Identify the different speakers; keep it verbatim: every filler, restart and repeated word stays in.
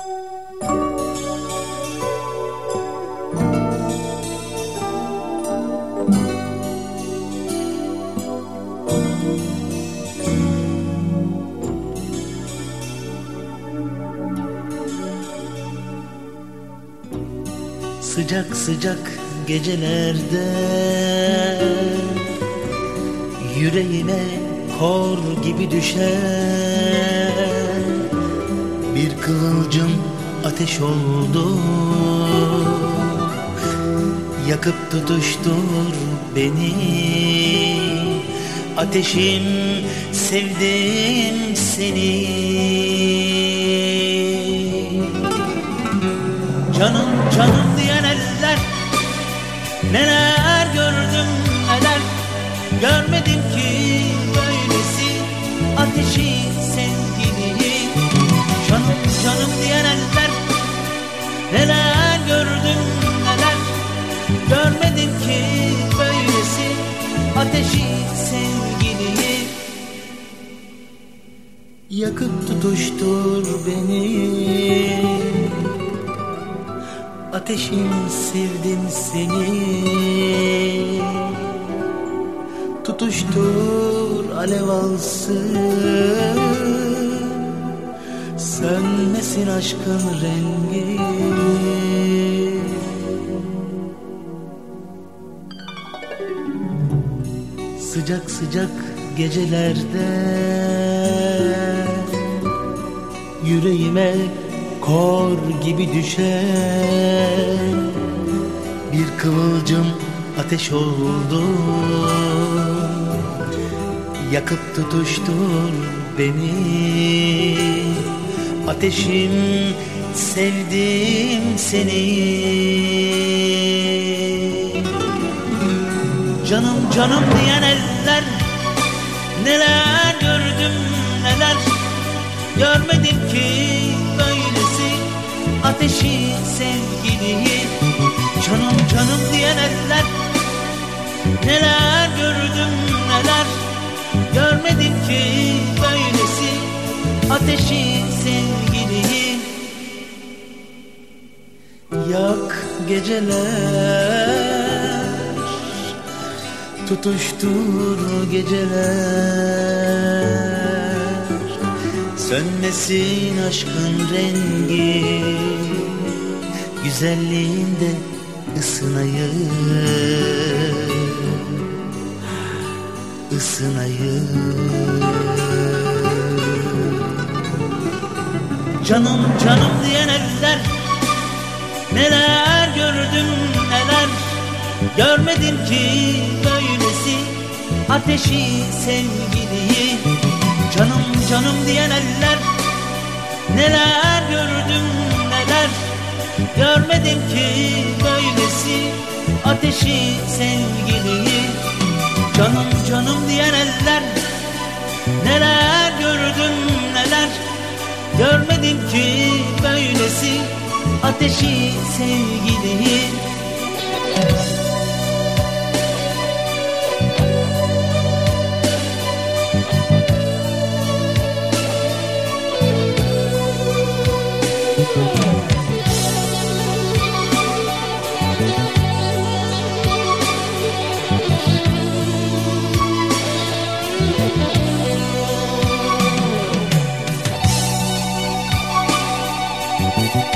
Speaker 1: Sıcak sıcak gecelerde yüreğime kor gibi düşer bir kıvılcım ateş oldu. Yakıp tutuştur beni ateşim, sevdim seni. Canım canım diyen eller, neler gördüm neler, görmedim ki böylesi ateşi sevgili. Canım canım diyen eller, neler gördüm neler, görmedim ki böylesi ateşi sevgili. Yakıp tutuştur beni ateşim, sevdim seni. Tutuştur alev alsın, sönmesin aşkın rengi. Sıcak sıcak gecelerde yüreğime kor gibi düşer bir kıvılcım ateş oldu. Yakıp tutuştur beni ateşim, sevdim seni. Canım canım diyen eller, neler gördüm neler, görmedim ki böylesi ateşi sevgili. Canım canım diyen eller, neler gördüm neler, görmedim ki böylesi ateşi sevgili. Yak geceler, tutuştur geceler, sönmesin aşkın rengi, güzelliğinde ısınayım, ısınayım. Canım canım diyen eller, neler gördüm neler, görmedim ki böylesi ateşi sevgili. Canım canım diyen eller, neler gördüm neler, görmedim ki böylesi ateşi sevgili. Canım canım diyen eller, neler gördüm neler, görmedim ki böylesi ateşi sevgili.
Speaker 2: Thank you.